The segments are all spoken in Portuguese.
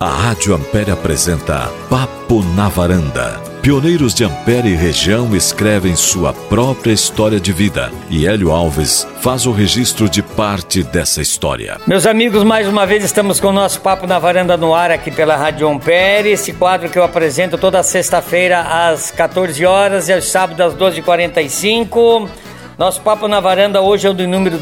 A Rádio Ampere apresenta Papo na Varanda. Pioneiros de Ampere e região escrevem sua própria história de vida e Hélio Alves faz o registro de parte dessa história. Meus amigos, mais uma vez estamos com o nosso Papo na Varanda no ar aqui pela Rádio Ampere. Esse quadro que eu apresento toda sexta-feira às 14 horas e aos sábados às 12h45. Nosso Papo na Varanda hoje é o do número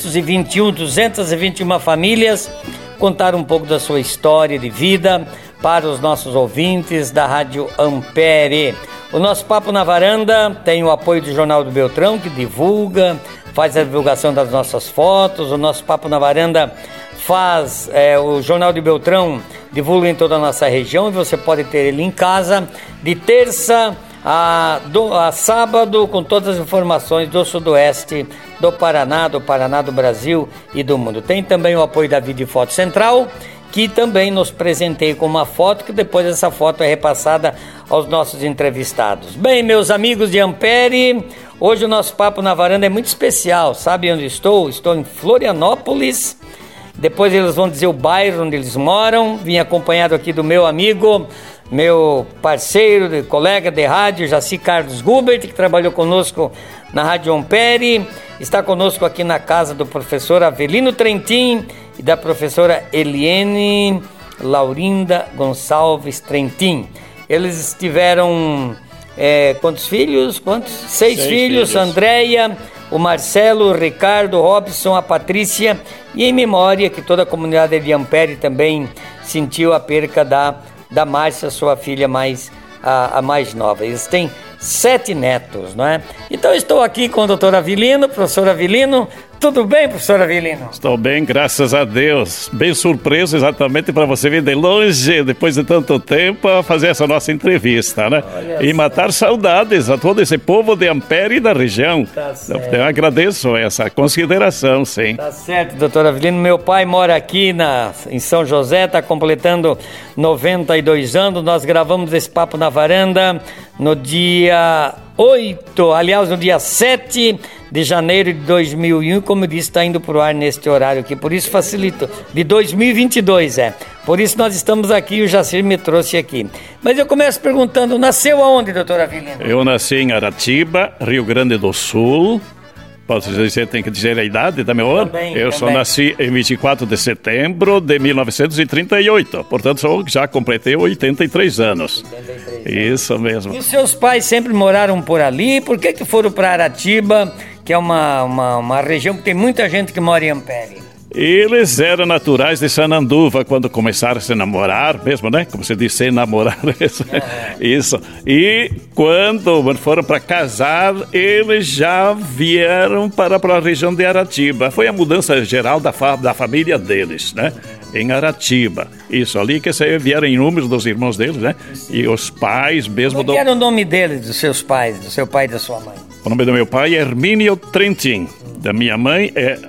221 famílias. Contar um pouco da sua história de vida para os nossos ouvintes da Rádio Ampere. O nosso Papo na Varanda tem o apoio do Jornal do Beltrão, que divulga, faz a divulgação das nossas fotos. O nosso Papo na Varanda faz, o Jornal do Beltrão divulga em toda a nossa região e você pode ter ele em casa de terça a sábado, com todas as informações do Sudoeste, do Paraná, do Brasil e do mundo. Tem também o apoio da Vídeo Foto Central, que também nos presenteia com uma foto, que depois essa foto é repassada aos nossos entrevistados. Bem, meus amigos de Ampere, hoje o nosso Papo na Varanda é muito especial. Sabe onde estou? Estou em Florianópolis. Depois eles vão dizer o bairro onde eles moram. Vim acompanhado aqui do meu amigo, meu parceiro, colega de rádio, Jaci Carlos Gubert, que trabalhou conosco na Rádio Ampere. Está conosco aqui na casa do professor Avelino Trentin e da professora Eliene Laurinda Gonçalves Trentin. Eles tiveram quantos filhos? Seis filhos. Andréia, o Marcelo, o Ricardo, o Robson, a Patrícia, e em memória que toda a comunidade de Ampere também sentiu a perca da Márcia, sua filha a mais nova. Eles têm 7 netos, não é? Então estou aqui com o doutor Avelino, professor Avelino. Tudo bem, professor Avelino? Estou bem, graças a Deus. Bem surpreso exatamente para você vir de longe, depois de tanto tempo, a fazer essa nossa entrevista, né? E matar saudades a todo esse povo de Ampere e da região. Tá certo. Eu agradeço essa consideração, sim. Tá certo, doutor Avelino. Meu pai mora aqui em São José, está completando 92 anos. Nós gravamos esse Papo na Varanda no dia 7 de janeiro de 2001, como eu disse, está indo para o ar neste horário aqui, por isso facilita, de 2022, por isso nós estamos aqui e o Jacir me trouxe aqui. Mas eu começo perguntando, nasceu aonde, doutor Avelino? Eu nasci em Aratiba, Rio Grande do Sul. Posso dizer, tem que dizer a idade da meu ano? Eu só nasci em 24 de setembro de 1938, portanto já completei 83 anos. 83 Isso mesmo. E os seus pais sempre moraram por ali? Por que foram para Aratiba, que é uma região que tem muita gente que mora em Ampere? Eles eram naturais de Sananduva quando começaram a se namorar, mesmo, né? Como se diz, se namorar. Isso. E quando foram para casar, eles já vieram para a região de Aratiba. Foi a mudança geral da família deles, né? Em Aratiba. Isso, ali que vieram inúmeros dos irmãos deles, né? E os pais mesmo... Qual era o nome deles, dos seus pais, do seu pai e da sua mãe? O nome do meu pai é Hermínio Trentin. Da minha mãe é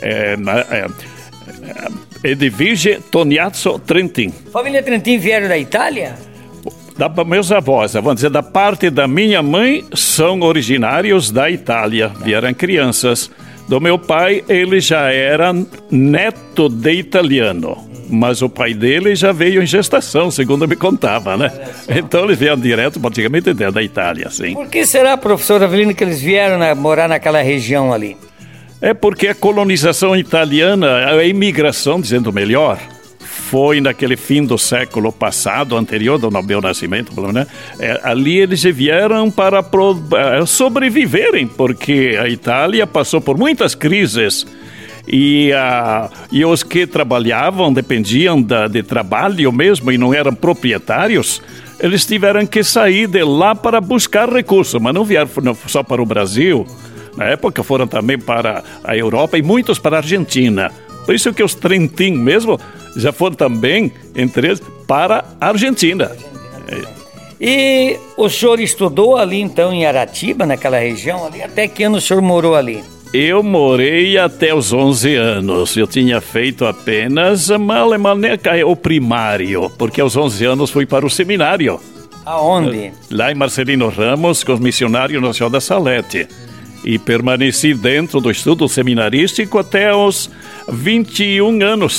Edvige Toniazzo Trentin. Família Trentin vieram da Itália? Meus avós, vamos dizer, da parte da minha mãe, são originários da Itália, vieram crianças. Do meu pai, ele já era neto de italiano, mas o pai dele já veio em gestação, segundo me contava, né? Então eles vieram direto, praticamente, da Itália, sim. Por que será, professor Avelino, que eles vieram morar naquela região ali? É porque a colonização italiana, a imigração, dizendo melhor, foi naquele fim do século passado, anterior do meu nascimento, né? Ali eles vieram para sobreviverem, porque a Itália passou por muitas crises e os que trabalhavam, dependiam de trabalho mesmo e não eram proprietários, eles tiveram que sair de lá para buscar recursos, mas não vieram só para o Brasil. Na época foram também para a Europa e muitos para a Argentina. Por isso que os Trentin mesmo já foram também, entre eles, para a Argentina. E o senhor estudou ali então em Aratiba, naquela região ali? Até que ano o senhor morou ali? Eu morei até os 11 anos. Eu tinha feito apenas o primário, porque aos 11 anos fui para o seminário. Aonde? Lá em Marcelino Ramos, com os missionários no Céu da Salete. E permaneci dentro do estudo seminarístico até os 21 anos.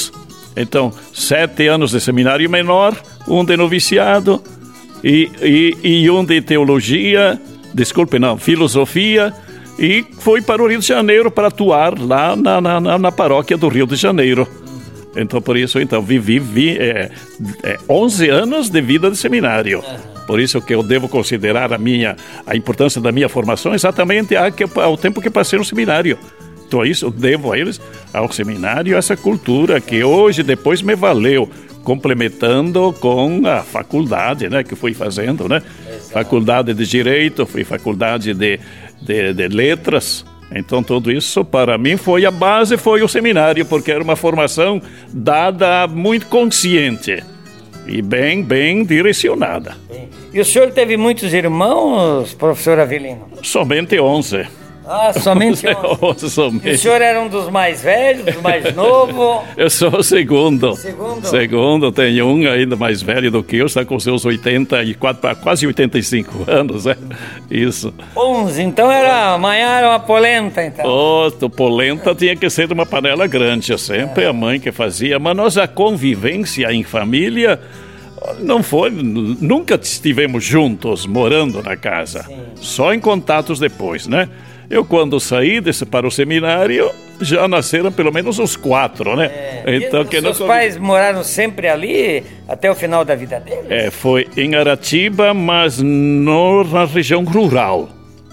Então, 7 anos de seminário menor, um de noviciado e um de teologia, filosofia, e fui para o Rio de Janeiro para atuar lá na paróquia do Rio de Janeiro. Então, por isso, vivi 11 anos de vida de seminário. Por isso que eu devo considerar a importância da minha formação exatamente ao tempo que passei no seminário. Então, isso eu devo a eles, ao seminário, essa cultura que hoje, depois me valeu, complementando com a faculdade, né, que fui fazendo, né? Exato. Faculdade de Direito, fui faculdade de Letras. Então, tudo isso, para mim, a base foi o seminário, porque era uma formação dada muito consciente e bem direcionada. E o senhor teve muitos irmãos, professor Avelino? Somente 11. Ah, somente 11. Somente. E o senhor era um dos mais velhos, dos mais novos? Eu sou o segundo. Segundo, tem um ainda mais velho do que eu, está com seus 84, quase 85 anos, né? Isso. 11, então era uma polenta, então. Polenta tinha que ser uma panela grande, sempre a mãe que fazia, mas a convivência em família nunca estivemos juntos, morando na casa. Sim. Só em contatos depois, né? Eu, quando saí para o seminário, já nasceram pelo menos uns 4, né? Então, seus pais moraram sempre ali, até o final da vida deles? Foi em Aratiba, mas na região rural.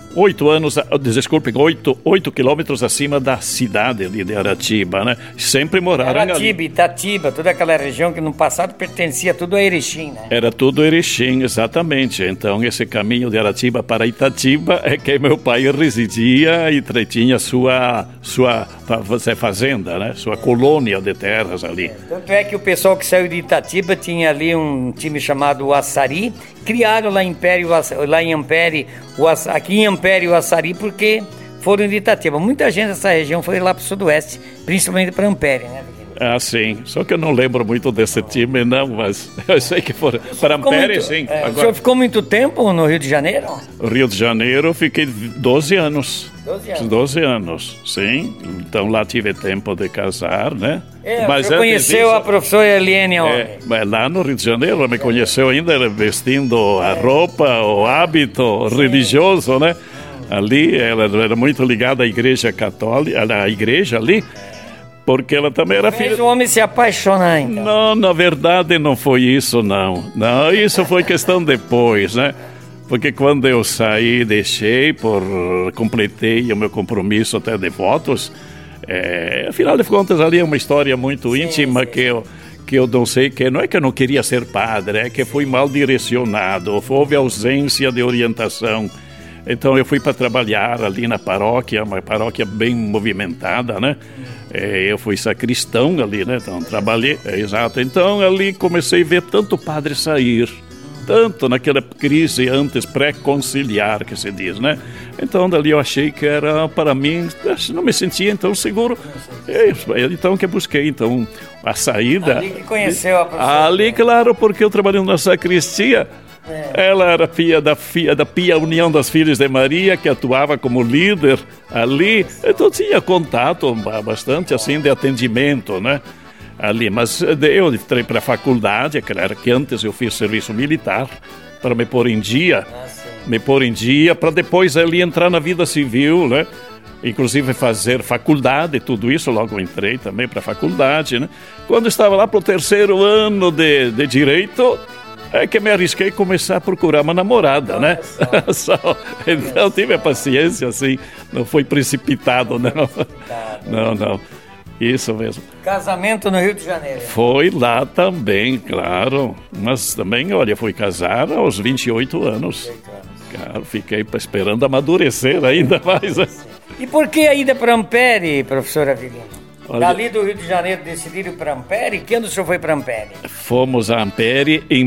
8 quilômetros acima da cidade ali de Aratiba, né? Sempre moraram Aratiba, Itatiba, toda aquela região que no passado pertencia tudo a Erechim, né? Era tudo Erechim, exatamente. Então, esse caminho de Aratiba para Itatiba é que meu pai residia e tinha sua fazenda, né? Sua colônia de terras ali. Tanto é que o pessoal que saiu de Itatiba tinha ali um time chamado Açari, criaram lá em Ampere, aqui em Ampere o Açari, porque foram de Itatiba. Muita gente dessa região foi lá para o sudoeste, principalmente para Ampere, né? Ah, sim. Só que eu não lembro muito desse time, não, mas eu sei que foram para Ampere, sim. Agora, o senhor ficou muito tempo no Rio de Janeiro? No Rio de Janeiro fiquei 12 anos. 12 anos, sim. Então lá tive tempo de casar, né? Mas você conheceu a professora Eliane onde? Mas lá no Rio de Janeiro, ela me conheceu ainda vestindo a roupa, o hábito religioso, né? Ali, ela era muito ligada à igreja católica, à igreja ali, porque ela também era filha... Fez o homem se apaixonar, então. Não, na verdade não foi isso, não. Não, isso foi questão depois, né? Porque quando eu saí, completei o meu compromisso até de votos, afinal de contas ali é uma história muito íntima. Que eu não sei, que não é que eu não queria ser padre, é que fui mal direcionado, houve ausência de orientação. Então eu fui para trabalhar ali na paróquia, uma paróquia bem movimentada, né? Eu fui sacristão ali, né? Então trabalhei, exato. Então ali comecei a ver tanto padre sair, tanto naquela crise antes pré-conciliar que se diz, né? Então dali eu achei que era para mim, não me sentia então seguro. Então que busquei então a saída. Ali que conheceu a professora. Ali, claro, porque eu trabalhando na sacristia. Ela era filha da Pia União das Filhas de Maria, que atuava como líder ali. Então tinha contato bastante assim de atendimento, né? Ali, mas eu entrei para a faculdade, que antes eu fiz serviço militar, para me pôr em dia, para depois ali entrar na vida civil, né? Inclusive fazer faculdade, tudo isso, logo entrei também para a faculdade, né? Quando estava lá para o 3º ano de Direito, é que me arrisquei a começar a procurar uma namorada, né? Então tive a paciência, assim, não foi precipitado, não. Não. Isso mesmo. Casamento no Rio de Janeiro. Foi lá também, claro. Mas também, olha, fui casar aos 28 anos. Claro, fiquei esperando amadurecer ainda mais. E por que a ida para Ampere, professor Avelino? Dali do Rio de Janeiro decidiram para Ampere? Que ano o senhor foi para Ampere? Fomos a Ampere em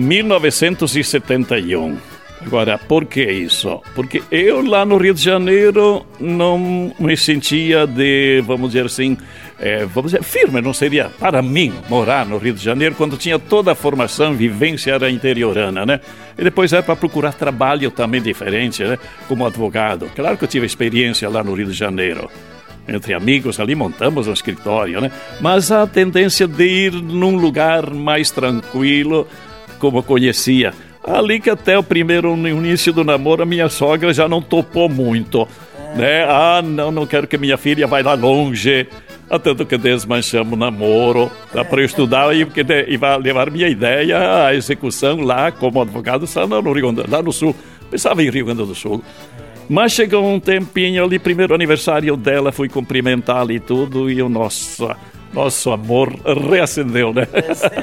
1971. Agora, por que isso? Porque eu lá no Rio de Janeiro não me sentia vamos dizer assim, firme, não seria para mim morar no Rio de Janeiro quando tinha toda a formação, vivência era interiorana, né? E depois era para procurar trabalho também diferente, né? Como advogado. Claro que eu tive experiência lá no Rio de Janeiro. entre amigos ali, montamos um escritório, né? Mas a tendência de ir num lugar mais tranquilo, como eu conhecia. Ali que até no início do namoro, a minha sogra já não topou muito, né? Não quero que minha filha vá lá longe. Tanto que desmanchamos o namoro para eu estudar e vai levar minha ideia à execução lá como advogado lá no Sul. Pensava em Rio Grande do Sul. Mas chegou um tempinho ali, primeiro aniversário dela, fui cumprimentá-la e tudo, e o nosso amor reacendeu, né?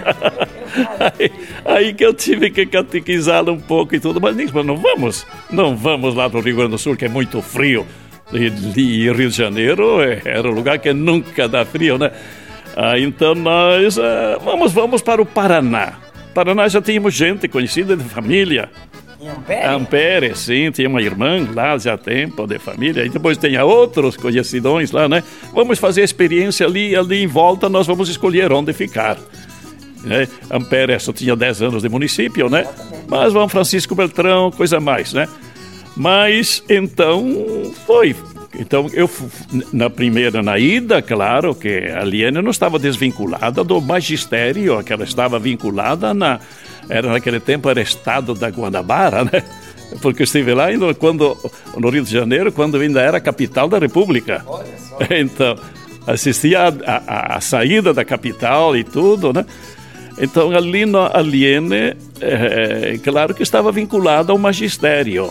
Aí que eu tive que catequizá-la um pouco e tudo, mas não vamos lá no Rio Grande do Sul, que é muito frio. E Rio de Janeiro era um lugar que nunca dá frio, né? Então nós vamos para o Paraná. Paraná já tínhamos gente conhecida de família. Ampere, sim, tinha uma irmã lá já há tempo de família, e depois tem outros conhecidões lá, né? Vamos fazer a experiência ali em volta, nós vamos escolher onde ficar. Né? Ampere só tinha 10 anos de município, né? Mas João Francisco Beltrão, coisa mais, né? Mas então foi. Então eu na ida, claro que a Liene não estava desvinculada do magistério, que ela estava vinculada naquele tempo era Estado da Guanabara, né? Porque eu estive lá no Rio de Janeiro, quando ainda era capital da República. Então assistia a saída da capital e tudo, né? Então ali a Liene, claro que estava vinculada ao magistério.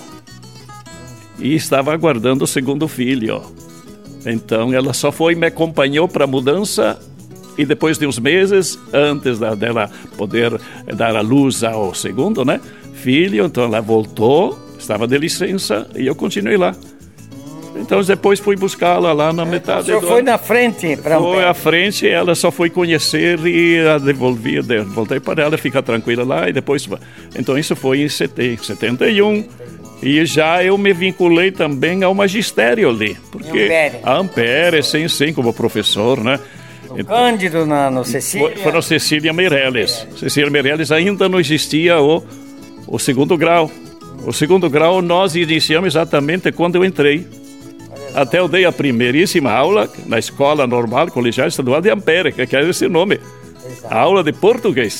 E estava aguardando o segundo filho. Então ela só me acompanhou para a mudança e depois de uns meses, antes dela poder dar à luz ao segundo, né, filho, então ela voltou, estava de licença e eu continuei lá. Então depois fui buscá-la lá na metade do ano. O senhor foi na frente? Foi à frente, ela só foi conhecer e a voltei para ela, ficar tranquila lá e depois... Então isso foi em 71. E já eu me vinculei também ao magistério ali. Porque a Ampere, sim, como professor, né? Cândido no Cecília? Foi no Cecília Meirelles. Cecília Meirelles ainda não existia o segundo grau. O segundo grau nós iniciamos exatamente quando eu entrei. Até eu dei a primeiríssima aula na Escola Normal Colegial Estadual de Ampere, que é esse nome. A aula de português.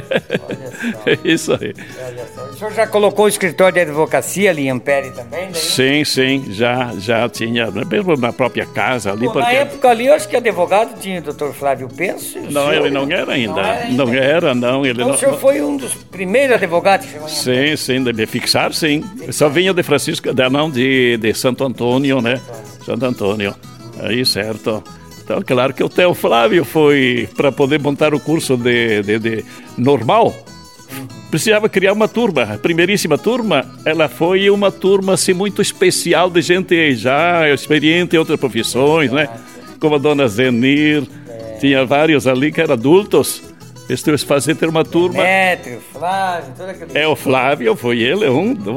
Isso aí. O senhor já colocou o escritório de advocacia ali em Ampere também? Daí? Sim, já tinha, mesmo na própria casa ali. Na época ali, eu acho que advogado tinha o Dr. Flávio Penso. Não, ele não era ainda. Não era. Então o senhor foi um dos primeiros advogados que chegou em Ampere? Sim, de fixar, sim. Só vinha de Francisco, de Santo Antônio, né? Santo Antônio. Aí, certo. Então, claro que o Theo Flávio foi para poder montar o curso de normal. Precisava criar uma turma. A primeiríssima turma, ela foi uma turma assim, muito especial de gente já experiente em outras profissões, né? Como a dona Zenir. Tinha vários ali que eram adultos. Estou fazer ter uma turma. Demetrio, Flávio, tudo aquilo. O Flávio, foi ele,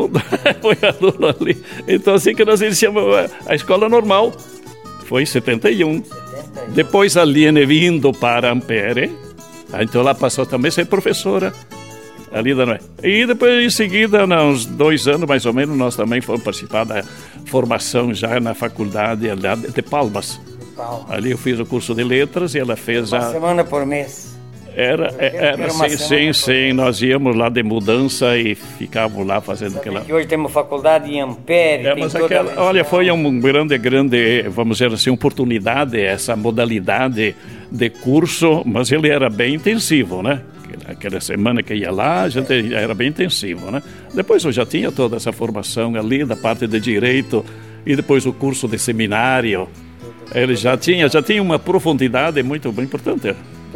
foi aluno ali. Então, assim que nós iniciamos a escola normal. Foi em 71. Depois a Liene vindo para Ampere, então ela passou também a ser professora ali da Noé. E depois em seguida, uns 2 anos mais ou menos, nós também fomos participar da formação já na faculdade de Palmas. Ali eu fiz o curso de letras e ela fez uma semana por mês. Era sim, nós íamos lá de mudança e ficávamos lá fazendo aquela... E hoje temos faculdade em Ampere. Mas foi uma grande, vamos dizer assim, oportunidade, essa modalidade de curso, mas ele era bem intensivo, né? Aquela semana que ia lá, a gente era bem intensivo, né? Depois eu já tinha toda essa formação ali da parte de direito e depois o curso de seminário. Ele já tinha uma profundidade muito importante.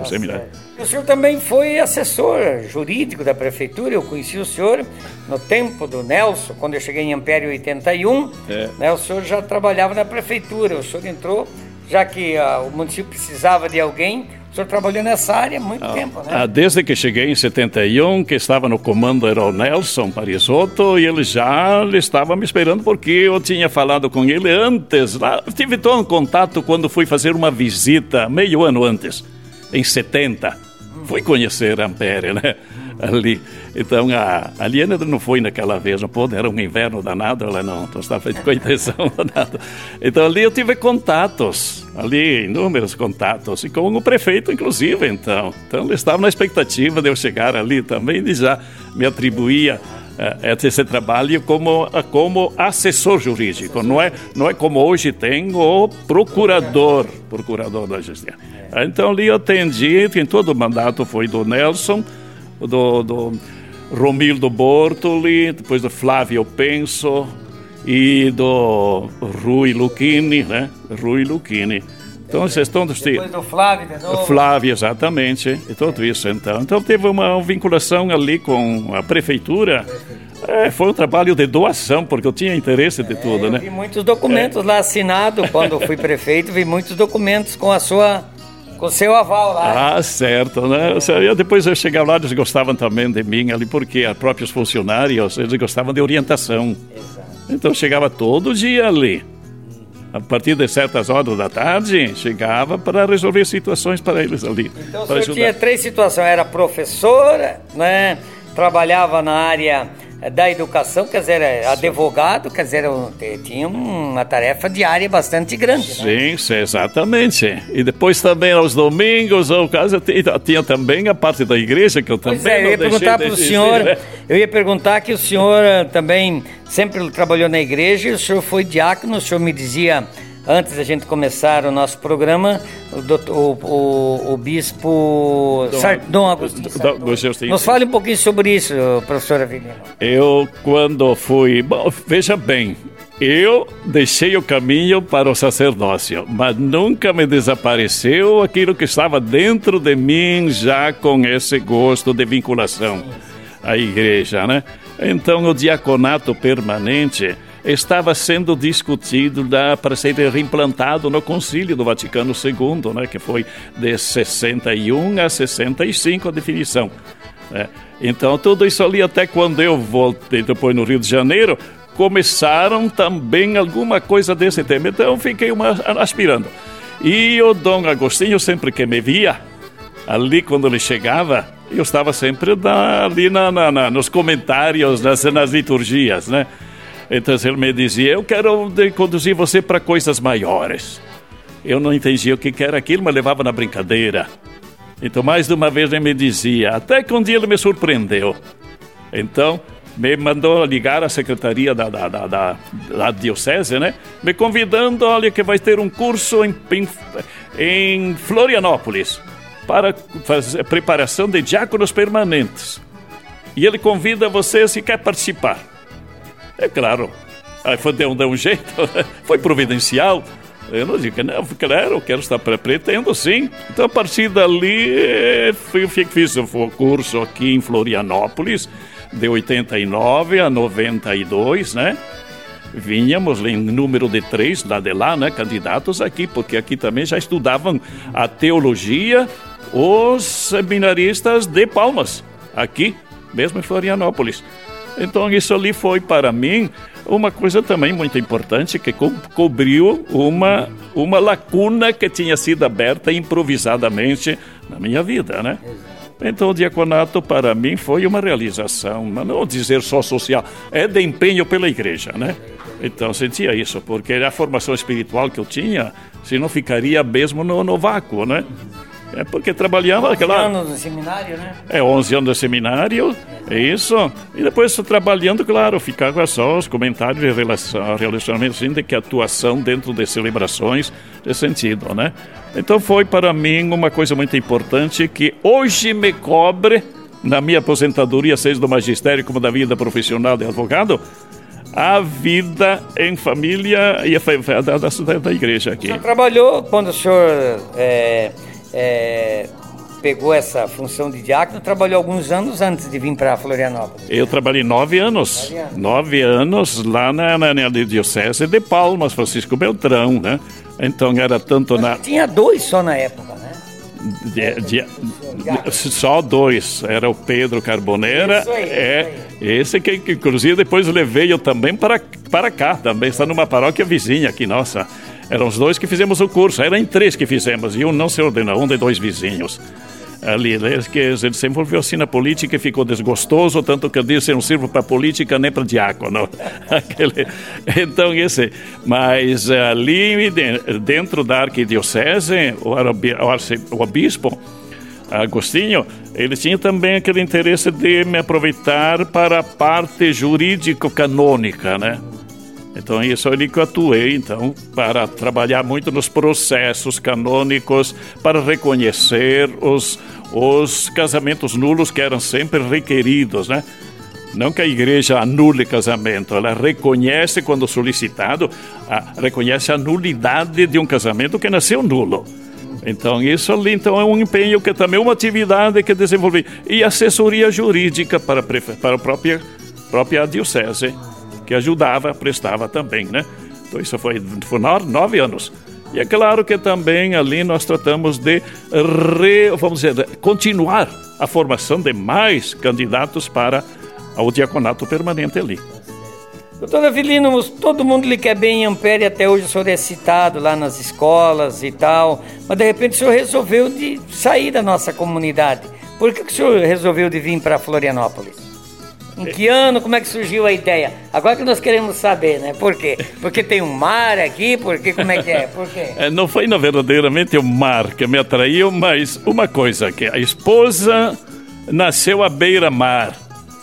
O senhor também foi assessor jurídico da prefeitura. Eu conheci o senhor no tempo do Nelson, quando eu cheguei em Ampere em 81. Né, o senhor já trabalhava na prefeitura. O senhor entrou, já que o município precisava de alguém. O senhor trabalhou nessa área há muito tempo, né? Desde que cheguei em 71, que estava no comando era o Nelson Parisotto, e ele já estava me esperando, porque eu tinha falado com ele antes. Lá, tive todo um contato quando fui fazer uma visita, meio ano antes. Em 70, fui conhecer Ampere, né? ali. Então, a Liana não foi naquela vez, não pôde, era um inverno danado, ela não estava com a intenção danada. Então, ali eu tive contatos, ali, inúmeros contatos, e com o prefeito, inclusive, então. Então, ele estava na expectativa de eu chegar ali também, e já me atribuía esse trabalho como assessor jurídico. Não é como hoje tem o procurador da justiça. Então, ali eu atendi, em todo o mandato foi do Nelson, do Romildo Bortoli, depois do Flávio Penso e do Rui Lucchini, né? Rui Lucchini. Então, vocês estão... Depois do Flávio, de novo. Flávio, exatamente. E tudo isso, então. Então, teve uma vinculação ali com a prefeitura. Foi um trabalho de doação, porque eu tinha interesse de tudo, né? Vi muitos documentos lá assinados, quando fui prefeito, vi muitos documentos com o seu aval lá. Certo, né? Depois eu chegava lá, eles gostavam também de mim ali, porque os próprios funcionários, eles gostavam de orientação. Exato. Então, eu chegava todo dia ali. A partir de certas horas da tarde, chegava para resolver situações para eles ali. Então, o senhor tinha 3 situações. Era professor, né? Trabalhava na área da educação, quer dizer, advogado, quer dizer, tinha uma tarefa diária bastante grande, né? Sim, exatamente. E depois também aos domingos, ou caso tinha também a parte da igreja, que eu também eu ia perguntar para o senhor, né? Eu ia perguntar que o senhor também sempre trabalhou na igreja, e o senhor foi diácono, o senhor me dizia, antes da gente começar o nosso programa, o bispo Dom Agostinho. Nos fale um pouquinho sobre isso, professor Avelino. Eu, quando fui... Bom, veja bem, eu deixei o caminho para o sacerdócio, mas nunca me desapareceu aquilo que estava dentro de mim, já com esse gosto de vinculação à igreja, né? Então, o diaconato permanente estava sendo discutido para ser reimplantado no Concílio do Vaticano II, né, que foi de 61 a 65 a definição. Né? Então, tudo isso ali, até quando eu voltei depois no Rio de Janeiro, começaram também alguma coisa desse tema. Então, eu fiquei aspirando. E o Dom Agostinho, sempre que me via, ali quando ele chegava, eu estava sempre ali nos comentários, nas liturgias, né? Então ele me dizia, eu quero conduzir você para coisas maiores. Eu não entendia o que era aquilo, mas levava na brincadeira. Então mais de uma vez ele me dizia, até que um dia ele me surpreendeu. Então me mandou ligar à secretaria da diocese, né? Me convidando, olha que vai ter um curso em Florianópolis para fazer preparação de diáconos permanentes. E ele convida você se quer participar. É claro, aí deu um jeito, foi providencial. Eu não digo que não, claro, quero estar, pretendo sim. Então, a partir dali, fiz o curso aqui em Florianópolis, de 89 a 92, né? Vínhamos em número de 3 lá de lá, né? Candidatos aqui, porque aqui também já estudavam a teologia os seminaristas de Palmas, aqui, mesmo em Florianópolis. Então, isso ali foi, para mim, uma coisa também muito importante, que cobriu uma lacuna que tinha sido aberta improvisadamente na minha vida, né? Então, o diaconato, para mim, foi uma realização, não dizer só social, é de empenho pela igreja, né? Então, sentia isso, porque a formação espiritual que eu tinha, senão ficaria mesmo no vácuo, né? É porque trabalhava... 11 anos no seminário, né? 11 anos no seminário, é isso. E depois trabalhando, claro, ficava só os comentários em relacionamento, assim, de que atuação dentro de celebrações de sentido, né? Então foi para mim uma coisa muito importante que hoje me cobre, na minha aposentadoria, seja do magistério como da vida profissional de advogado, a vida em família e da igreja aqui. O senhor trabalhou quando o senhor... pegou essa função de diácono, trabalhou alguns anos antes de vir para Florianópolis. Eu trabalhei 9 anos. 9 anos lá na diocese de Palmas, Francisco Beltrão, né? Então era tanto na... Tinha 2 só na época, né? Só 2. Era o Pedro Carbonera. Isso aí. Esse que inclusive depois levei eu também para cá, também está numa paróquia vizinha aqui, nossa. Eram os 2 que fizemos o curso, eram 3 que fizemos, e um não se ordenou, um de 2 vizinhos. ali, né, que ele se envolveu assim na política e ficou desgostoso, tanto que disse, não sirvo para política nem para diácono. Então, mas ali dentro da arquidiocese, o bispo Agostinho, ele tinha também aquele interesse de me aproveitar para a parte jurídico-canônica, né? Então, isso ali que eu atuei, então, para trabalhar muito nos processos canônicos, para reconhecer os casamentos nulos que eram sempre requeridos, né? Não que a igreja anule casamento, ela reconhece, quando solicitado, reconhece a nulidade de um casamento que nasceu nulo. Então, isso ali é um empenho que também é uma atividade que desenvolvi. E assessoria jurídica para a própria diocese, que ajudava, prestava também, né? Então, isso foi 9 anos. E é claro que também ali nós tratamos de, continuar a formação de mais candidatos para o diaconato permanente ali. Doutor Avelino, todo mundo lhe quer bem em Ampere, até hoje o senhor é citado lá nas escolas e tal, mas de repente o senhor resolveu de sair da nossa comunidade. Por que o senhor resolveu de vir para Florianópolis? Em que ano? Como é que surgiu a ideia? Agora que nós queremos saber, né? Por quê? Porque tem um mar aqui? Como é que é? Por quê? Não foi verdadeiramente o mar que me atraiu, mas uma coisa, que a esposa nasceu à beira-mar.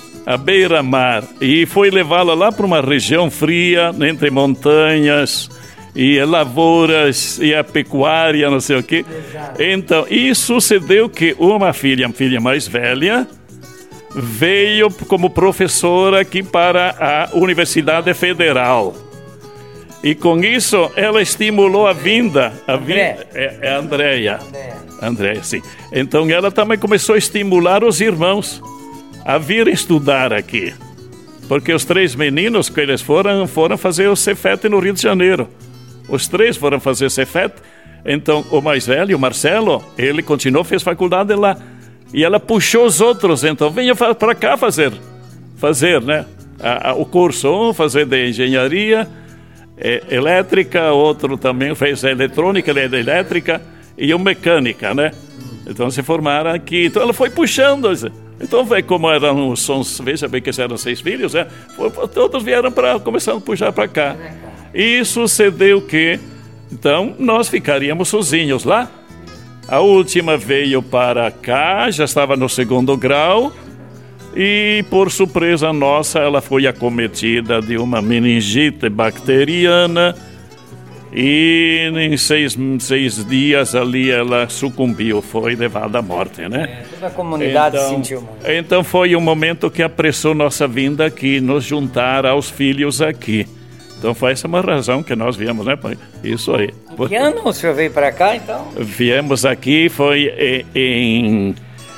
E foi levá-la lá para uma região fria, entre montanhas e lavouras e a pecuária, não sei o quê. Exato. Então, e sucedeu que uma filha mais velha, veio como professora aqui para a Universidade Federal. E com isso, ela estimulou a vinda. É a Andréia, sim. Então, ela também começou a estimular os irmãos a vir estudar aqui, porque os 3 meninos que eles foram fazer o Cefet no Rio de Janeiro. Os 3 foram fazer Cefet. Então o mais velho, o Marcelo, ele continuou, fez faculdade lá, e ela puxou os outros, então venha para cá fazer, né, o curso, fazer de engenharia elétrica, outro também fez eletrônica, elétrica e mecânica, né? Então se formaram aqui. Então ela foi puxando. Então, vê como eram os sons, veja bem que eram 6 filhos, né? Todos vieram começando a puxar para cá. E sucedeu que, então, nós ficaríamos sozinhos lá. A última veio para cá, já estava no 2º grau, e, por surpresa nossa, ela foi acometida de uma meningite bacteriana, e em 6 dias ali ela sucumbiu, foi levada à morte, né? Toda a comunidade sentiu muito. Então foi um momento que apressou nossa vinda aqui, nos juntar aos filhos aqui. Então foi essa uma razão que nós viemos, né, pai? Isso aí. Em que ano o senhor veio para cá, então? Viemos aqui, foi em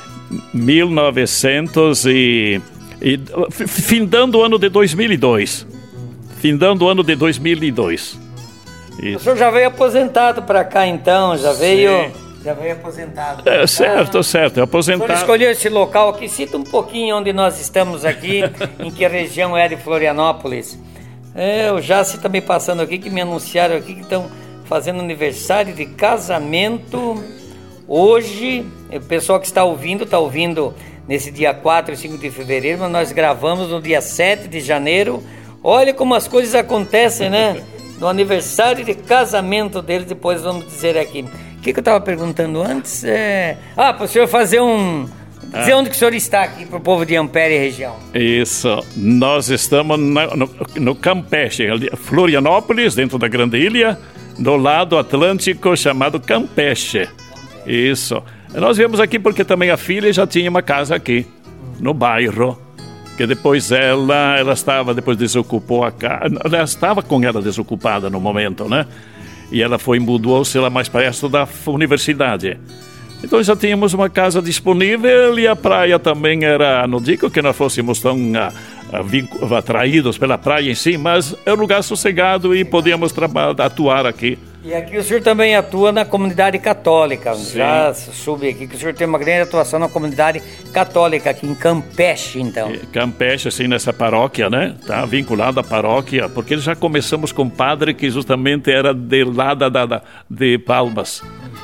1900 findando o ano de 2002. Isso. O senhor já veio aposentado para cá, então? Já veio aposentado. Certo, aposentado. O senhor escolheu esse local aqui. Cita um pouquinho onde nós estamos aqui, em que região é de Florianópolis. O Jaci também passando aqui, que me anunciaram aqui que estão fazendo aniversário de casamento hoje. O pessoal que está ouvindo nesse dia 4 e 5 de fevereiro, mas nós gravamos no dia 7 de janeiro. Olha como as coisas acontecem, né? No aniversário de casamento deles, depois vamos dizer aqui. O que eu estava perguntando antes? Para o senhor fazer dizer onde que o senhor está aqui para o povo de Ampere e região. Isso, nós estamos no Campeche, Florianópolis, dentro da Grande Ilha, do lado atlântico chamado Campeche. Isso, nós viemos aqui porque também a filha já tinha uma casa aqui, no bairro. Que depois ela estava, depois desocupou a casa, ela estava com ela desocupada no momento, né? E ela mudou-se lá mais perto da universidade. Então já tínhamos uma casa disponível e a praia também era, não digo que nós fôssemos tão atraídos pela praia em si, mas é um lugar sossegado e podíamos atuar aqui. E aqui o senhor também atua na comunidade católica. Sim. Já soube aqui que o senhor tem uma grande atuação na comunidade católica aqui em Campeche, então. Campeche, assim, nessa paróquia, né? Tá vinculado à paróquia, porque já começamos com um padre que justamente era de lá de Palmas.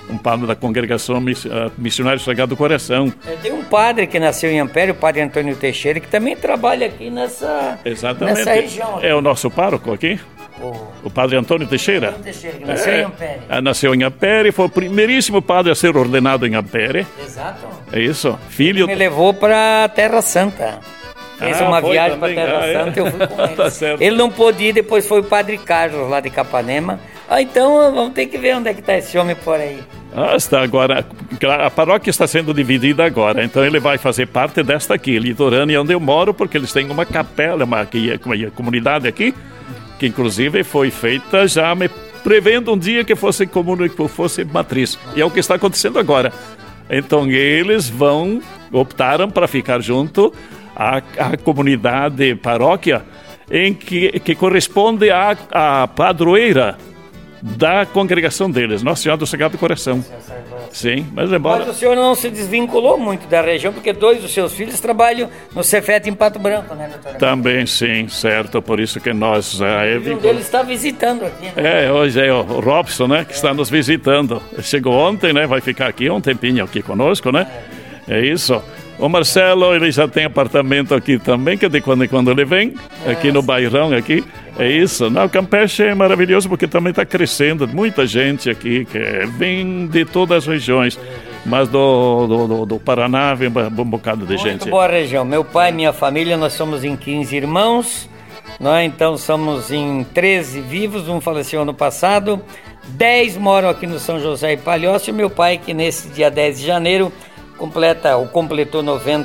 um padre da congregação Missionário Sagrado do Coração. Tem um padre que nasceu em Ampere, o padre Antônio Teixeira, que também trabalha aqui nessa região. É o nosso pároco aqui, o padre Antônio Teixeira. Antônio Teixeira, que nasceu em Ampere. Nasceu em Ampere, foi o primeiríssimo padre a ser ordenado em Ampere. Exato. É isso, filho... Ele me levou para a Terra Santa. Fez uma viagem para a Terra Santa, eu fui com ele. Tá certo. Ele não pôde ir, depois foi o padre Carlos, lá de Capanema. Então vamos ter que ver onde é que está esse homem por aí. Está agora, a paróquia está sendo dividida agora, então ele vai fazer parte desta aqui, Litorânea, onde eu moro, porque eles têm uma capela, uma comunidade aqui, que inclusive foi feita já prevendo um dia que fosse matriz. E é o que está acontecendo agora. Então eles optaram para ficar junto à comunidade paróquia, em que corresponde à padroeira da congregação deles, Nossa Senhora do Sagrado Coração. Sim, mas embora... Mas o senhor não se desvinculou muito da região, porque 2 dos seus filhos trabalham no Cefet em Pato Branco, né, doutora? Também, sim, certo, por isso que nós... Um deles está visitando aqui, né? Hoje é o Robson, né, que está nos visitando. Chegou ontem, né, vai ficar aqui um tempinho aqui conosco, né? É isso. O Marcelo, ele já tem apartamento aqui também, que de quando em quando ele vem, aqui no bairrão, aqui. É isso. Não, o Campeche é maravilhoso porque também está crescendo. Muita gente aqui que vem de todas as regiões, mas do Paraná vem um bocado de gente. Muito boa região. Meu pai e minha família, nós somos em 15 irmãos, nós então somos em 13 vivos, um faleceu ano passado, 10 moram aqui no São José e Palhoça, e meu pai, que nesse dia 10 de janeiro, completou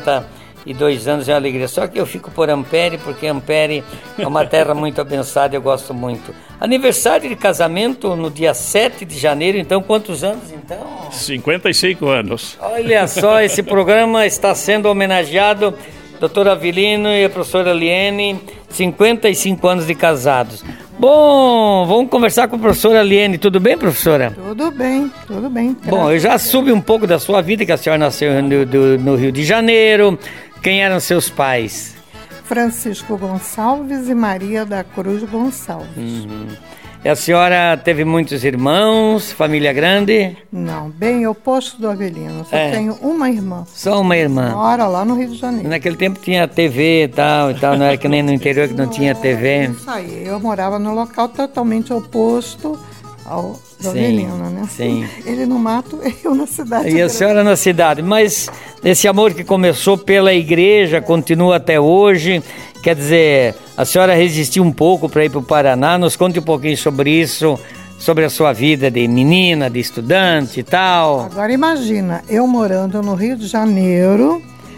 92 anos, é uma alegria. Só que eu fico por Ampere, porque Ampere é uma terra muito abençoada, eu gosto muito. Aniversário de casamento no dia 7 de janeiro, então quantos anos então? 55 anos. Olha só, esse programa está sendo homenageado, doutor Avelino e a professora Liene, 55 anos de casados. Bom, vamos conversar com a professora Liene. Tudo bem, professora? Tudo bem, tudo bem. Bom, eu já soube um pouco da sua vida, que a senhora nasceu no Rio de Janeiro. Quem eram seus pais? Francisco Gonçalves e Maria da Cruz Gonçalves. E a senhora teve muitos irmãos, família grande? Não, bem oposto do Avelino. Só tenho uma irmã. Só uma irmã? Mora lá no Rio de Janeiro. Naquele tempo tinha TV e tal, não era que nem no interior que não tinha TV. Isso aí, eu morava num local totalmente oposto ao do Avelino, né? Sim. Ele no mato, eu na cidade. E a senhora na cidade, mas esse amor que começou pela igreja, continua até hoje, quer dizer, a senhora resistiu um pouco para ir para o Paraná, nos conte um pouquinho sobre isso, sobre a sua vida de menina, de estudante e tal. Agora imagina, eu morando no Rio de Janeiro,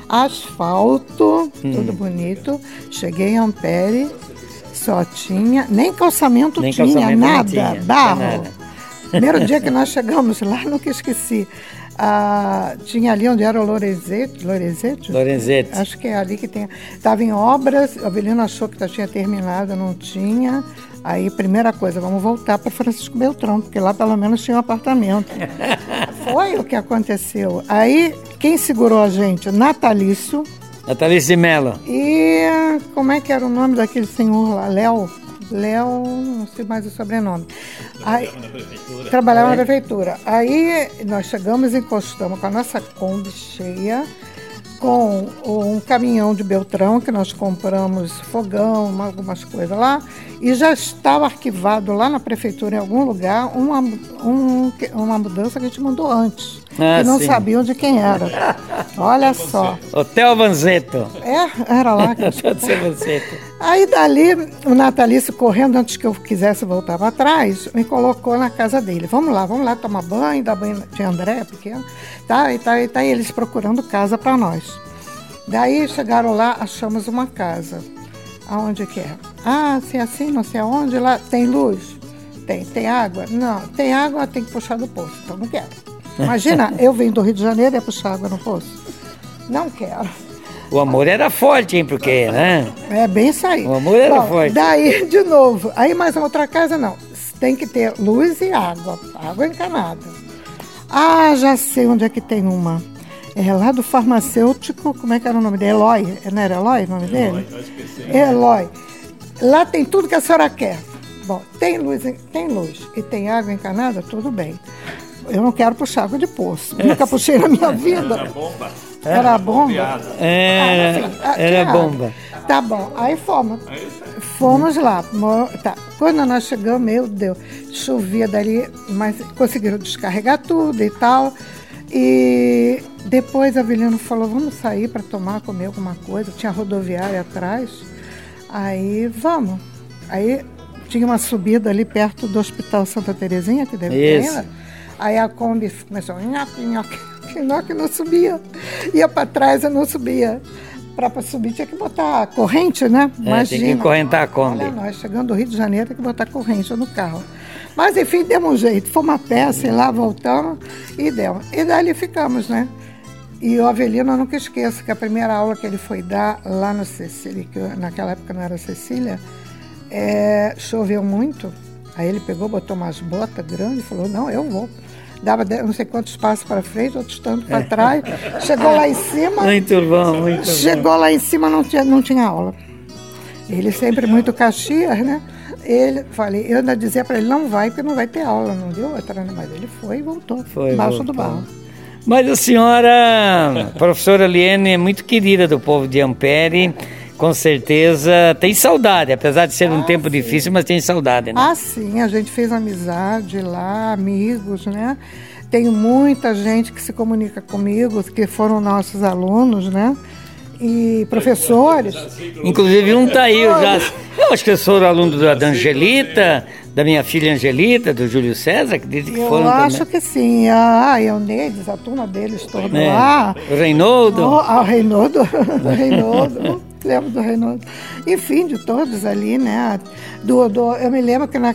asfalto, tudo bonito, cheguei em Ampere, só tinha, nem calçamento tinha, nada, barro. Nada. Primeiro dia que nós chegamos lá, nunca esqueci. Tinha ali onde era o Lorenzetti. Acho que é ali que tem. Estava em obras, o Avelino achou que já tinha terminado, não tinha. Aí, primeira coisa, vamos voltar para Francisco Beltrão, porque lá pelo menos tinha um apartamento. Foi o que aconteceu. Aí, quem segurou a gente? Natalício de Mello. E como é que era o nome daquele senhor lá? Léo, não sei mais o sobrenome. Trabalhava na prefeitura. Aí nós chegamos e encostamos com a nossa Kombi cheia, com um caminhão de Beltrão, que nós compramos fogão, algumas coisas lá, e já estava arquivado lá na prefeitura, em algum lugar, uma mudança que a gente mandou antes, que não sabiam de quem era. Olha só. Hotel Vanzetto. Era lá. Aí dali, o Natalício, correndo antes que eu quisesse voltar para trás, me colocou na casa dele. Vamos lá tomar banho, dar banho de André, pequeno. E eles procurando casa para nós. Daí chegaram lá, achamos uma casa. Aonde que é? Assim, não sei aonde. Lá tem luz? Tem água? Não, tem água, tem que puxar do poço, então não quero. Imagina, eu venho do Rio de Janeiro e ia puxar água no poço. Não quero. O amor era forte, hein, porque, né? É bem isso aí. O amor era forte. Daí, de novo, aí mais uma outra casa, não. Tem que ter luz e água encanada. Já sei onde é que tem uma. É lá do farmacêutico, como é que era o nome dele? Eloy, não era Eloy o nome dele? Eloy. Lá tem tudo que a senhora quer. Bom, tem luz e tem água encanada, tudo bem. eu não quero puxar água de poço. Nunca puxei na minha vida. Era bomba. Era bomba? Era bomba. Tá bom, aí fomos lá. Tá. Quando nós chegamos, meu Deus, chovia dali, mas conseguiram descarregar tudo e tal. E depois a Avelino falou, vamos sair para comer alguma coisa. Tinha rodoviária atrás. Aí, vamos. Aí tinha uma subida ali perto do Hospital Santa Terezinha, que deve ter. Né? Aí a Kombi começou, nhoque, não subia. Ia para trás, eu não subia. Para subir tinha que botar a corrente, né? Imagina. Tem que correntar a Kombi. Olha, nós chegando do Rio de Janeiro, tem que botar corrente no carro. Mas enfim, demos um jeito. Fomos a pé, sei lá, voltamos e demos. E dali ficamos, né? E o Avelino, eu nunca esqueço que a primeira aula que ele foi dar lá no Cecília, que naquela época não era Cecília, choveu muito. Aí ele pegou, botou umas botas grandes e falou, não, eu vou. Dava não sei quantos passos para frente, outros tantos para trás. Chegou lá em cima. Muito bom. Chegou lá em cima, não tinha aula. Ele sempre muito Caxias, né? Eu ainda dizia para ele, não vai, porque não vai ter aula, não deu outra, né? Mas ele foi e voltou, embaixo do barro. Mas a senhora, professora Eliene, é muito querida do povo de Ampere, com certeza tem saudade, apesar de ser um tempo difícil, mas tem saudade, né? Ah, sim, a gente fez amizade lá, amigos, né? Tenho muita gente que se comunica comigo, que foram nossos alunos, né? E professores. Inclusive um tá aí, eu acho que eu sou aluno da Angelita, da minha filha Angelita, do Júlio César, que diz que foram também. Eu acho que sim, a Eunedes, a turma deles todos lá. O Reinaldo. O Reinaldo, lembro do Reinaldo. Enfim, de todos ali, né? Eu me lembro que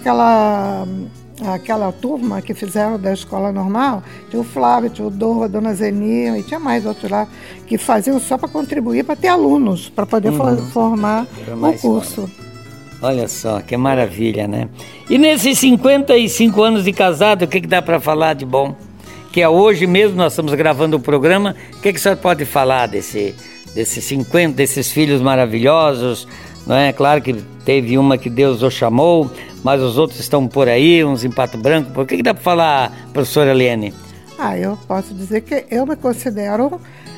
aquela turma que fizeram da escola normal, tinha o Flávio, tinha o Dor, a Dona Zenia, e tinha mais outros lá, que faziam só para contribuir, para ter alunos, para poder formar o curso. Olha só, que maravilha, né? E nesses 55 anos de casado, o que dá para falar de bom? Que é hoje mesmo, nós estamos gravando o programa, o que a senhora pode falar desses 50, desses filhos maravilhosos? Não é? Claro que teve uma que Deus o chamou, mas os outros estão por aí, uns em Pato Branco. O que dá para falar, professora Eliene? Eu posso dizer que eu me considero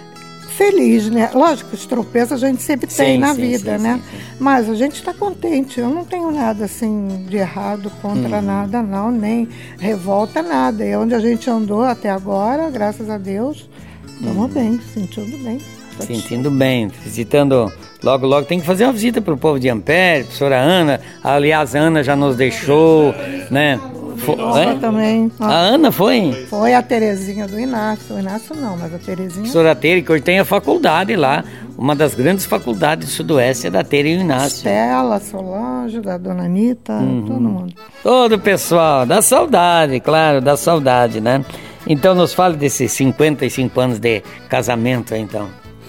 feliz, né? Lógico que os tropeços a gente sempre tem na vida, né? Sim. Mas a gente está contente. Eu não tenho nada assim de errado contra nada, não, nem revolta, nada. E onde a gente andou até agora, graças a Deus, estamos bem, sentindo bem. Sentindo bem, visitando. Logo tem que fazer uma visita para o povo de Ampere, professora Ana. Aliás, a Ana já nos deixou, né? Também. A Ana foi? Foi a Terezinha do Inácio. O Inácio não, mas a Terezinha. Professora Tere, que hoje tem a faculdade lá. Uma das grandes faculdades do Sudoeste é da Tere e o Inácio. Estela, Solange, da Dona Anitta, todo mundo. Todo o pessoal, dá saudade, claro, dá saudade, né? Então nos fale desses 55 anos de casamento, então.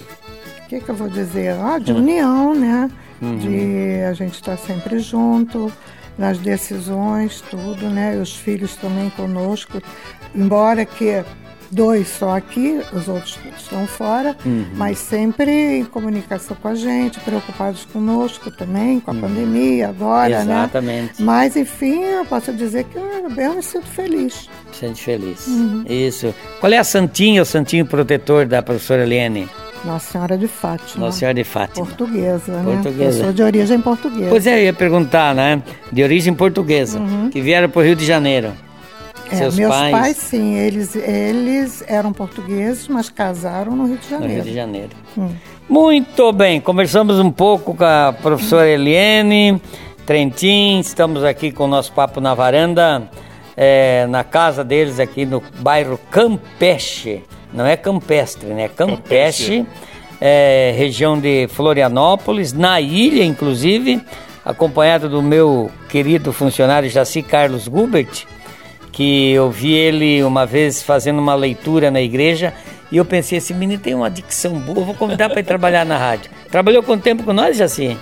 O que eu vou dizer? De união, né? De a gente estar sempre junto, nas decisões, tudo, né? E os filhos também conosco, embora que 2 só aqui, os outros estão fora, mas sempre em comunicação com a gente, preocupados conosco também, com a pandemia agora, Exatamente. Né? Mas, enfim, eu posso dizer que eu me sinto feliz. Sente feliz. Isso. Qual é a santinha, o santinho protetor da professora Eliene? Nossa Senhora de Fátima. Nossa Senhora de Fátima. Portuguesa, né? Eu sou de origem portuguesa. Pois eu ia perguntar, né? De origem portuguesa, que vieram para o Rio de Janeiro. Seus meus pais, sim, eles eram portugueses, mas casaram no Rio de Janeiro. No Rio de Janeiro. Muito bem, conversamos um pouco com a professora Eliene Trentin, estamos aqui com o nosso Papo na Varanda, na casa deles aqui no bairro Campeche. Não é campestre, né? Campeche, região de Florianópolis, na ilha, inclusive, acompanhado do meu querido funcionário Jaci Carlos Gubert, que eu vi ele uma vez fazendo uma leitura na igreja e eu pensei, esse menino tem uma dicção boa, vou convidar para ir trabalhar na rádio. Trabalhou quanto tempo com nós, Jaci?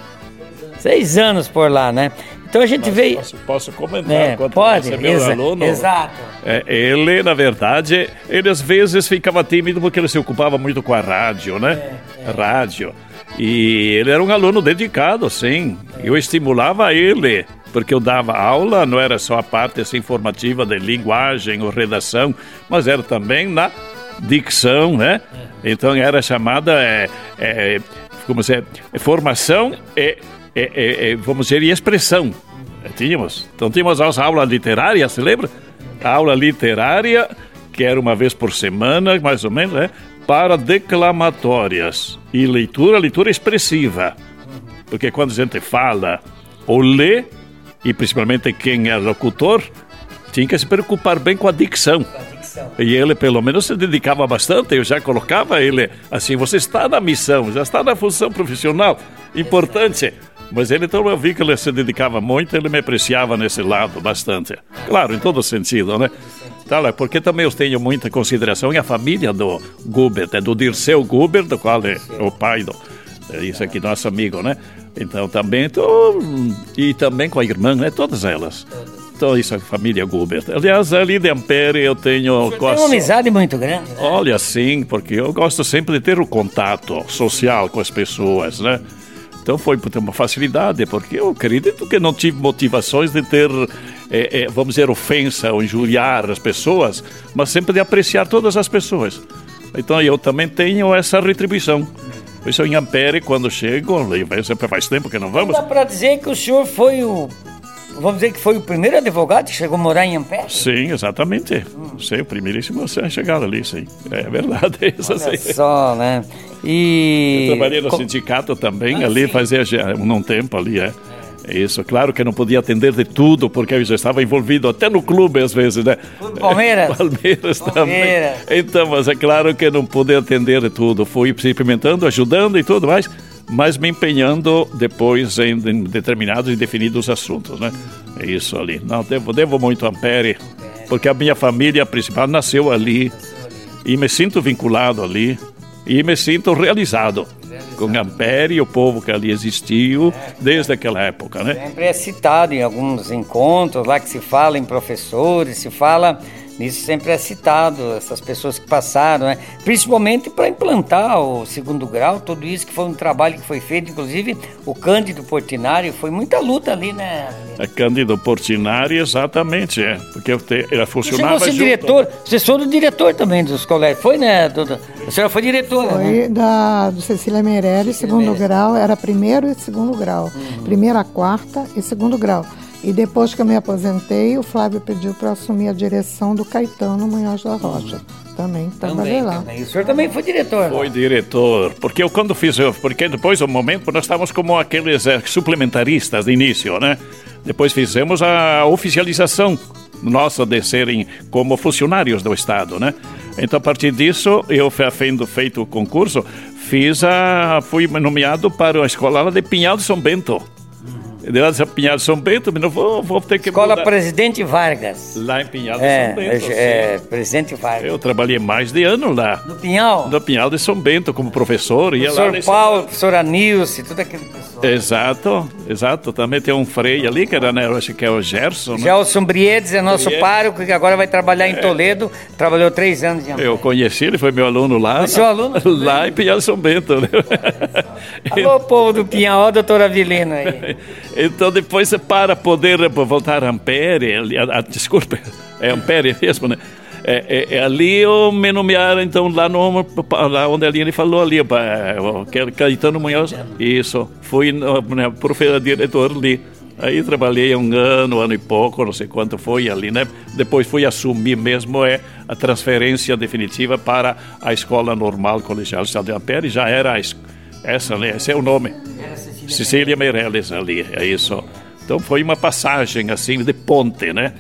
6 anos por lá, né? Então a gente veio... Posso comentar? Pode, meu aluno? Exato. Ele, na verdade, ele às vezes ficava tímido porque ele se ocupava muito com a rádio, né? Rádio. E ele era um aluno dedicado, sim. Eu estimulava ele porque eu dava aula, não era só a parte assim, formativa de linguagem ou redação, mas era também na dicção, né? Então era chamada como dizer, formação vamos dizer, e expressão. Então tínhamos as aulas literárias, se lembra? A aula literária, que era uma vez por semana, mais ou menos, né? Para declamatórias e leitura expressiva. Porque quando a gente fala ou lê, e principalmente quem é locutor, tinha que se preocupar bem com a dicção. E ele, pelo menos, se dedicava bastante. Eu já colocava ele assim, você está na missão, já está na função profissional, importante. Mas ele, então, eu vi que ele se dedicava muito, ele me apreciava nesse lado bastante. Claro, em todo sentido, né? Então, porque também eu tenho muita consideração e a família do Gubert, do Dirceu Gubert, do qual é o pai isso aqui, nosso amigo, né? Então, também, e também com a irmã, né? Todas elas. Então, isso é a família Gubert. Aliás, ali de Ampere eu tenho... Tem uma amizade muito grande, né? Olha, sim, porque eu gosto sempre de ter o contato social com as pessoas, né? Então foi por ter uma facilidade, porque eu acredito que não tive motivações de ter, vamos dizer, ofensa ou injuriar as pessoas, mas sempre de apreciar todas as pessoas. Então eu também tenho essa retribuição. Por isso em Ampere, quando chego, sempre faz tempo que não vamos. Dá para dizer que o senhor foi vamos dizer que foi o primeiro advogado que chegou a morar em Ampere? Sim, exatamente. Sim, o primeiríssimo a chegar ali, sim. É verdade, isso Olha sim. só, né? E... Eu trabalhei no sindicato também, ali fazia um tempo ali, Isso, claro que não podia atender de tudo, porque eu já estava envolvido até no clube às vezes, né? Palmeiras? Palmeiras também. Então, mas é claro que não pude atender de tudo. Fui se experimentando, ajudando e tudo mais, mas me empenhando depois em determinados e definidos assuntos, né? É isso ali. Não, devo muito a Ampere, porque a minha família principal nasceu ali e me sinto vinculado ali e me sinto realizado com Ampere e o povo que ali existiu desde aquela época, né? Sempre é citado em alguns encontros lá que se fala em professores, se fala nisso, sempre é citado essas pessoas que passaram, né? Principalmente para implantar o segundo grau, tudo isso que foi um trabalho que foi feito, inclusive o Cândido Portinari, foi muita luta ali, né? Cândido Portinari, exatamente, porque ele funcionava junto. Você diretor, você foi do diretor também dos colégios, foi, né, Duda? A senhora foi diretora, foi, né? Do Cecília Meirelles, segundo grau, era primeiro e segundo grau. Primeira, quarta e segundo grau. E depois que eu me aposentei, o Flávio pediu para assumir a direção do Caetano Munhoz da Rocha. Também trabalhei lá. E o senhor também foi diretor? Foi diretor, porque porque depois do momento nós estávamos como aqueles suplementaristas de início, né? Depois fizemos a oficialização nossa de serem como funcionários do Estado, né? Então a partir disso, eu feito o concurso, fui nomeado para a escola de Pinhal de São Bento. De Pinhal de São Bento, mas não vou ter que Escola mudar. Presidente Vargas. Lá em Pinhal de São Bento. Presidente Vargas. Eu trabalhei mais de ano lá. No Pinhal? No Pinhal de São Bento, como professor. Professor Paulo, professor Anilce, tudo aquele pessoal. Exato. Também tem um freio ali, que era, né, eu acho que é o Gerson. Já o Sombriedes é nosso pároco, que agora vai trabalhar em Toledo. Trabalhou 3 anos de Eu conheci, ele foi meu aluno lá. Foi seu aluno? Lá em Pinhal de São Bento. Né? Alô, povo do Pinhal, ó, doutor Avilino aí. Então, depois, para poder voltar a Ampere, desculpa, é Ampere mesmo, né? Ali eu me nomearam, então, lá onde ele falou ali, Caetano Munhoz, isso, fui diretor ali. Aí trabalhei um ano e pouco, não sei quanto foi ali, né? Depois fui assumir mesmo a transferência definitiva para a Escola Normal Colegial Estadual de Ampere, já era esse é o nome. Cecília Meirelles ali, é isso. Então foi uma passagem assim de ponte, né?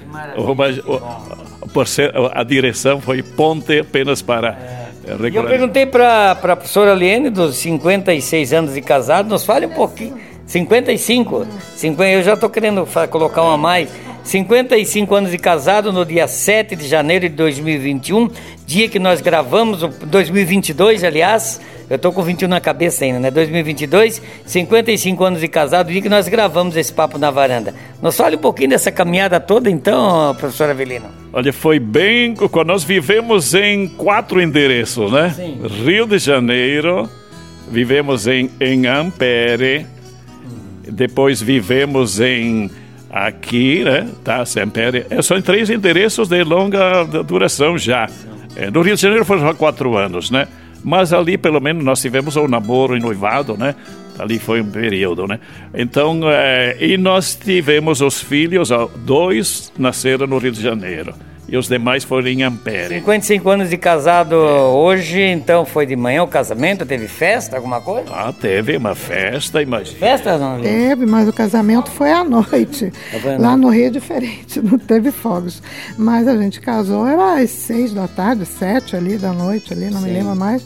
A direção foi ponte apenas para eu perguntei para a professora Liene, dos 56 anos de casado, nos fale um pouquinho. 55, eu já estou querendo colocar uma a mais. 55 anos de casado no dia 7 de janeiro de 2021, dia que nós gravamos, 2022, aliás, eu estou com 21 na cabeça ainda, né? 2022, 55 anos de casado, dia que nós gravamos esse Papo na Varanda. Nos fale um pouquinho dessa caminhada toda, então, professora Avelino. Olha, foi bem... Nós vivemos em 4 endereços, né? Sim. Rio de Janeiro, vivemos em Ampere, depois vivemos em Aqui, né, tá, Ampere. São 3 endereços de longa duração já. No Rio de Janeiro foram só 4 anos, né? Mas ali, pelo menos, nós tivemos o namoro e noivado, né? Ali foi um período, né? Então, e nós tivemos os filhos, 2 nasceram no Rio de Janeiro. E os demais foram em Ampere. 55 anos de casado hoje, então foi de manhã o casamento? Teve festa, alguma coisa? Teve uma festa, imagina. Festa não? Teve, mas o casamento foi à noite. Lá no Rio é diferente, não teve fogos. Mas a gente casou, era às 6 da tarde, 7 ali da noite, ali, não me lembro mais.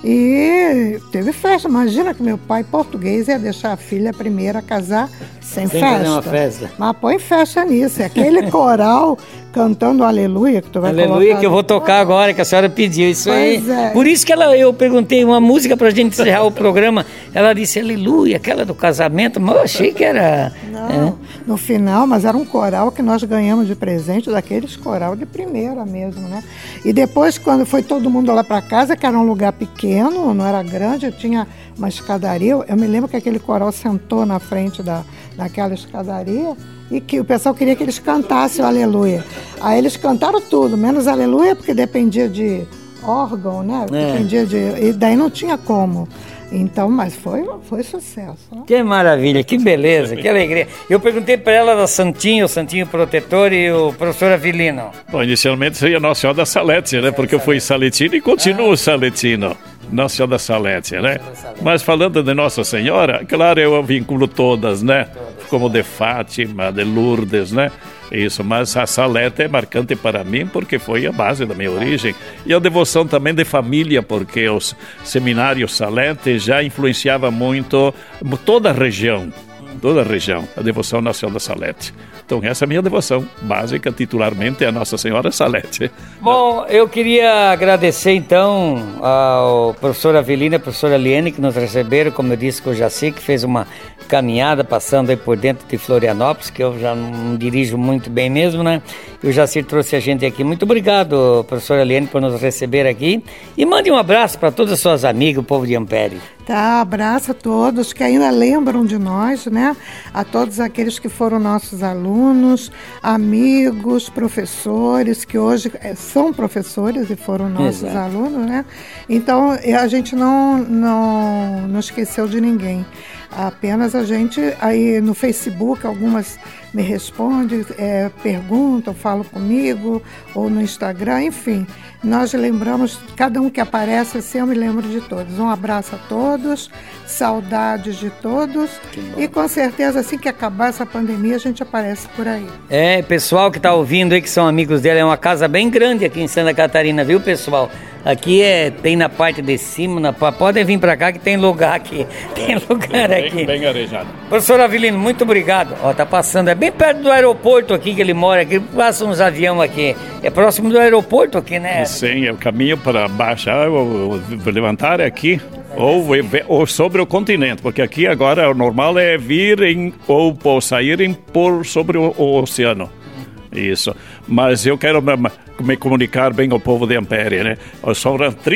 E teve festa. Imagina que meu pai português ia deixar a filha primeira a casar sem festa. Uma festa. Mas põe festa nisso. É aquele coral cantando Aleluia que tu vai colocar. Aleluia que eu vou tocar agora, que a senhora pediu isso pois aí. É. Por isso que eu perguntei uma música pra gente encerrar o programa. Ela disse Aleluia, aquela do casamento, mas eu achei que era... Não, no final, mas era um coral que nós ganhamos de presente, daqueles coral de primeira mesmo, né? E depois, quando foi todo mundo lá pra casa, que era um lugar pequeno, não era grande, tinha uma escadaria, eu me lembro que aquele coral sentou na frente daquela escadaria e que o pessoal queria que eles cantassem o Aleluia. Aí eles cantaram tudo, menos Aleluia, porque dependia de órgão, né? Dependia e daí não tinha como. Então, mas foi sucesso. Né? Que maravilha, que beleza, que alegria. Eu perguntei para ela da Santinho, o Santinho Protetor e o professor Avilino. Bom, inicialmente seria Nossa Senhora da Salete, né? Porque eu fui saletino e continuo saletino. Nossa Senhora da Salete, né? Mas falando de Nossa Senhora, claro, eu vinculo todas, né? Como de Fátima, de Lourdes, né? Isso, mas a Salete é marcante para mim porque foi a base da minha origem. E a devoção também de família, porque os seminários Salete já influenciava muito toda a região, a devoção nacional da Salete. Então essa é a minha devoção básica, titularmente, é a Nossa Senhora Salete. Bom, eu queria agradecer então ao professor Avelino e a professora Liene que nos receberam, como eu disse, com o Jaci, que fez uma caminhada passando aí por dentro de Florianópolis, que eu já não dirijo muito bem mesmo, né? E o Jaci trouxe a gente aqui. Muito obrigado, professora Liene, por nos receber aqui. E mande um abraço para todas as suas amigas, o povo de Ampere. Tá, abraço a todos que ainda lembram de nós, né? A todos aqueles que foram nossos alunos, amigos, professores, que hoje são professores e foram nossos alunos, né? Então, a gente não esqueceu de ninguém. Apenas a gente, aí no Facebook, algumas me respondem, perguntam, falam comigo, ou no Instagram, enfim. Nós lembramos, cada um que aparece assim, eu me lembro de todos. Um abraço a todos, saudades de todos e com certeza assim que acabar essa pandemia a gente aparece por aí. Pessoal que está ouvindo aí, que são amigos dele, é uma casa bem grande aqui em Santa Catarina, viu, pessoal? Aqui tem na parte de cima, podem vir para cá que tem lugar aqui, tem lugar aqui. Bem arejado. Professor Avelino, muito obrigado. Tá passando, é bem perto do aeroporto aqui que ele mora, aqui passa uns aviões aqui, é próximo do aeroporto aqui, né? Sim, eu caminho para baixar ou levantar aqui, ou sobre o continente, porque aqui agora o normal é vir ou saírem sobre o oceano. Isso, mas eu quero me comunicar bem ao povo de Ampere, né? São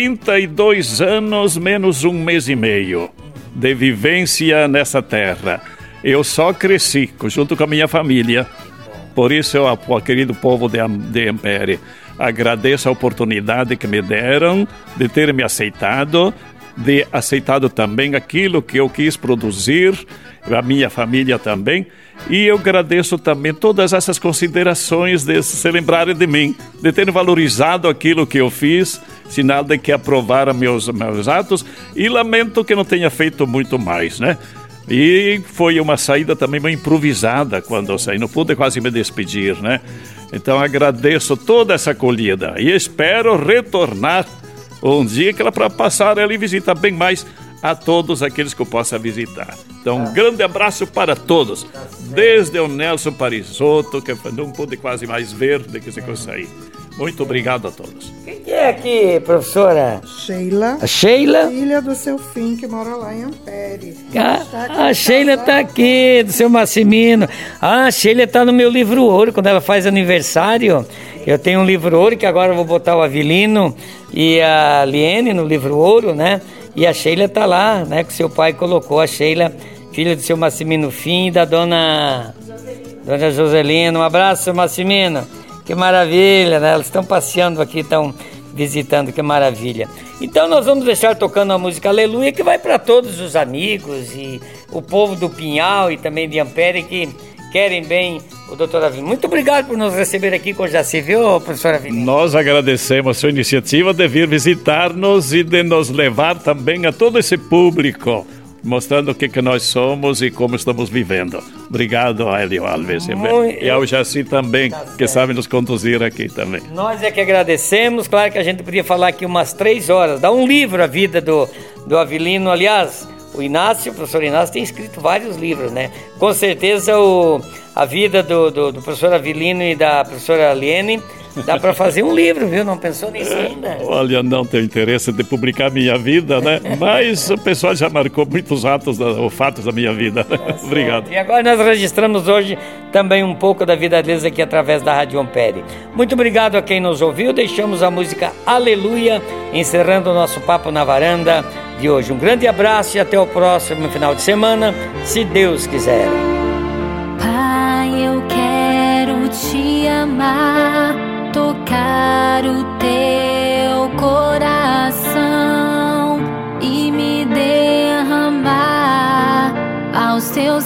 32 anos menos 1 mês e meio de vivência nessa terra. Eu só cresci junto com a minha família. Por isso, ao querido povo de Ampere, agradeço a oportunidade que me deram de ter me aceitado, de aceitado também aquilo que eu quis produzir, a minha família também. E eu agradeço também todas essas considerações de se lembrarem de mim, de terem valorizado aquilo que eu fiz, sinal de que aprovaram meus atos, e lamento que não tenha feito muito mais, né? E foi uma saída também meio improvisada quando eu saí, não pude quase me despedir, né? Então agradeço toda essa acolhida e espero retornar um dia que ela para passar ali e visitar bem mais a todos aqueles que eu possa visitar. Então, um grande abraço para todos. Desde o Nelson Parisotto, que eu não pude quase mais ver de que eu saí. Muito obrigado a todos. Quem é aqui, professora? Sheila. A Sheila? Filha do seu Fim, que mora lá em Ampere. A Sheila está aqui, do seu Massimino. A Sheila está no meu livro ouro, quando ela faz aniversário. Eu tenho um livro ouro, que agora eu vou botar o Avelino e a Liene no livro ouro, né? E a Sheila está lá, né? Que seu pai colocou. A Sheila, filha do seu Massimino Fim e da dona Dona Joselina, um abraço, Massimina. Que maravilha, né? Elas estão passeando aqui, estão visitando, que maravilha. Então nós vamos deixar tocando a música Aleluia, que vai para todos os amigos e o povo do Pinhal e também de Ampere que querem bem o doutor Avilino. Muito obrigado por nos receber aqui com o Jaci, viu, professora Avilino? Nós agradecemos a sua iniciativa de vir visitar-nos e de nos levar também a todo esse público, mostrando o que nós somos e como estamos vivendo. Obrigado, Hélio Alves. E ao Jaci também, que sabe nos conduzir aqui também. Nós é que agradecemos. Claro que a gente podia falar aqui umas 3 horas. Dá um livro a vida do Avilino. Aliás, o professor Inácio tem escrito vários livros, né? Com certeza a vida do professor Avilino e da professora Liene dá para fazer um livro, viu? Não pensou nisso ainda? Olha, não tenho interesse de publicar minha vida, né? Mas o pessoal já marcou muitos fatos da minha vida. Obrigado. E agora nós registramos hoje também um pouco da vida deles aqui através da Rádio Ampere. Muito obrigado a quem nos ouviu. Deixamos a música Aleluia, encerrando o nosso Papo na Varanda de hoje. Um grande abraço e até o próximo final de semana, se Deus quiser. Pai, eu quero te amar, tocar o teu coração e me derramar aos teus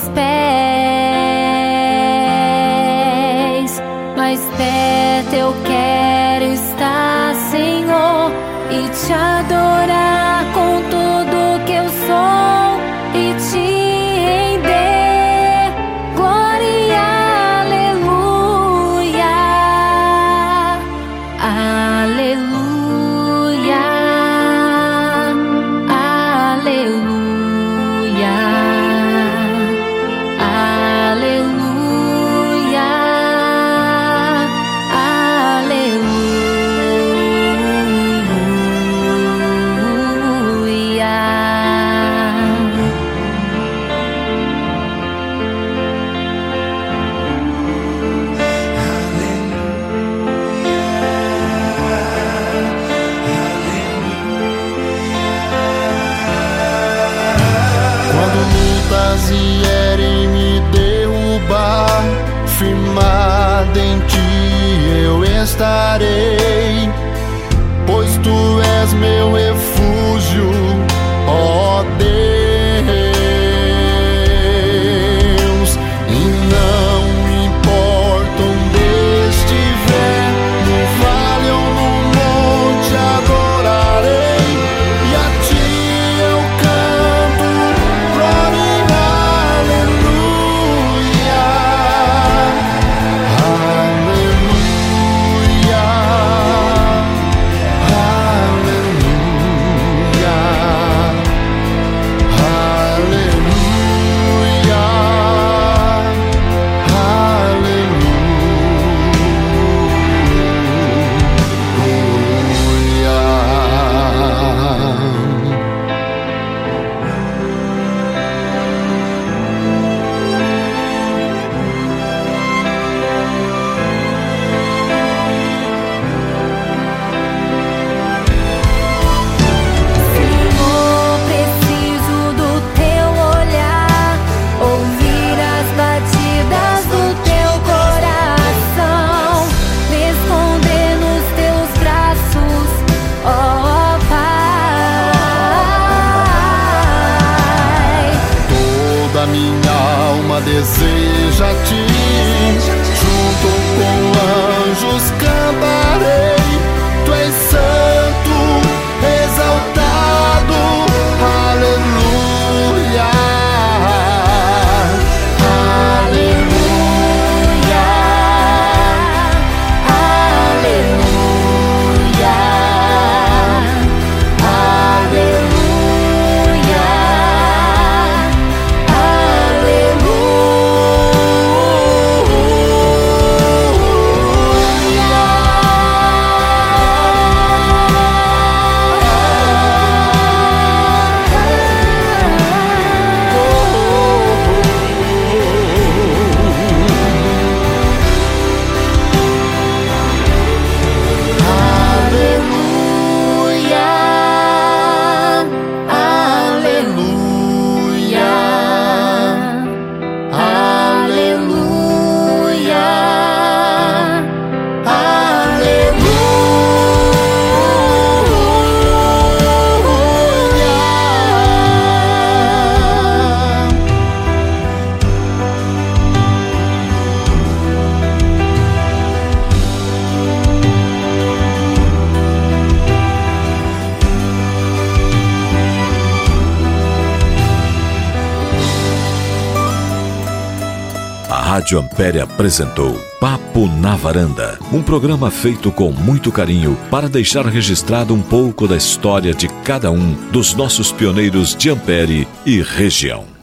pés. Mais perto eu quero estar, Senhor, e te adorar com tudo que eu sou e te render glória, aleluia, aleluia, aleluia, aleluia, vierem me derrubar, firmado em ti eu estarei, pois tu és meu refúgio, ó Deus, e não importa onde estiver, no vale ou no monte adorarei, e a ti eu canto glória. Deseja a ti, junto com anjos cantarei, tu és santo, exaltado, aleluia, aleluia, aleluia, aleluia. Aleluia. Rádio Ampere apresentou Papo na Varanda, um programa feito com muito carinho para deixar registrado um pouco da história de cada um dos nossos pioneiros de Ampere e região.